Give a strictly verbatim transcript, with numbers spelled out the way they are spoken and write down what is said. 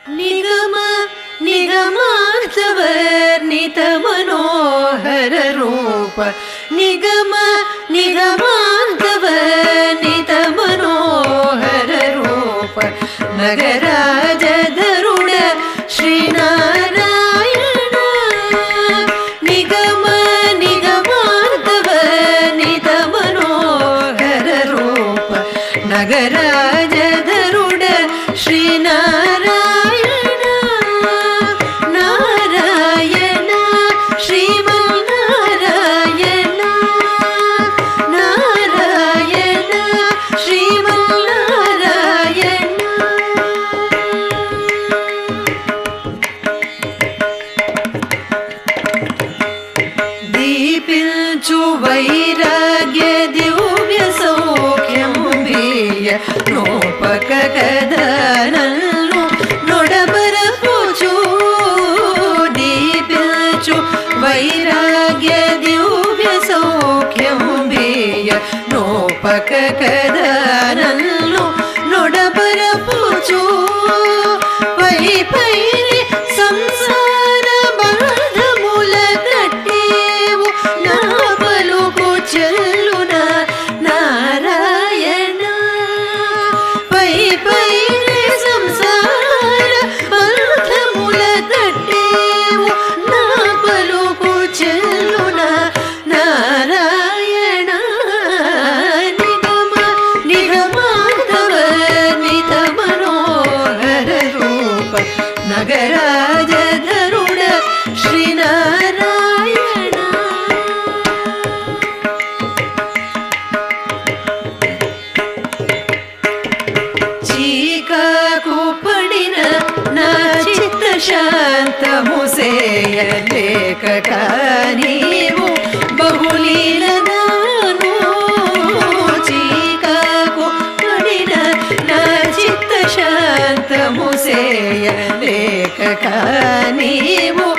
निगम निगमार्थवर्णित मनोहर रूप निगम निगमार्थवर्णित मनोहर रूप नगराजधरुड श्रीनारायण निगम निगमार्थवर्णित मनोहर रूप नगराजधरुड श्रीनारायण नारायण श्रीमन्नारायण नारायण श्रीमन्नारायण दीपिंचु वैराग्य दिव्य सौख्यं बीय नोपक कदनल्नु नोडबरपुचु दीपिंचु वैराग्य दिव्य सौख्यं बीय नोपक कदनल्नु नोडबरपुचु पै पैरि संसार बाधमुल कट्टेवु ना पलुकु चल्लुना नारायण पै पैरि संसार बाधमुल कट्टेवु ना पलुकु चल्लुना नारायण निगम निगमार्थवर्णित मनोहर रूप नगराजधरुड श्रीनारायण చీకాకు పడిన నా చిత్త శాంతము సేయలేక నీవు బహులీలగాను చీకాకు పడిన నా చిత్త శాంతము సేయలేక నీవు